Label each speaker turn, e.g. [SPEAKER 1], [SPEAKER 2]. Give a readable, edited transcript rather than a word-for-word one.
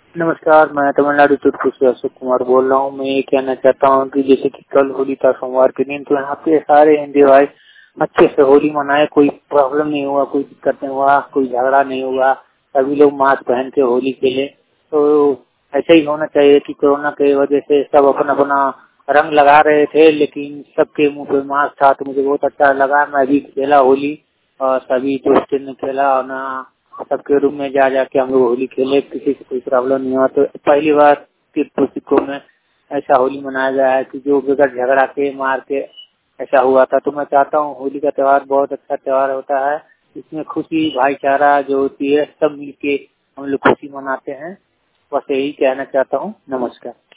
[SPEAKER 1] नमस्कार, मैं तमिलनाडु चित्रकूट से अशोक कुमार बोल रहा हूँ। मैं ये कहना चाहता हूँ कि जैसे कि कल होली था सोमवार के दिन, तो यहाँ पे सारे हिंदी भाई अच्छे से होली मनाए, कोई प्रॉब्लम नहीं हुआ, कोई दिक्कत नहीं हुआ, कोई झगड़ा नहीं हुआ, सभी लोग मास्क पहन के होली खेले। तो ऐसा ही होना चाहिए कि कोरोना की वजह से सब अपना अपना रंग लगा रहे थे, लेकिन सबके मुंह पे मास्क था, तो मुझे बहुत अच्छा लगा। मैं भी खेला होली और सभी दोस्तों ने खेला और ना सबके रूम में जा जाके हम लोग होली खेले, किसी से कोई प्रॉब्लम नहीं हुआ। तो पहली बार तिरपुर में ऐसा होली मनाया गया है कि जो बगैर झगड़ा के मार के ऐसा हुआ था। तो मैं चाहता हूँ होली का त्योहार बहुत अच्छा त्योहार होता है, इसमें खुशी भाईचारा जो होती है सब मिलके हम लोग खुशी मनाते हैं। बस यही कहना चाहता हूँ। नमस्कार।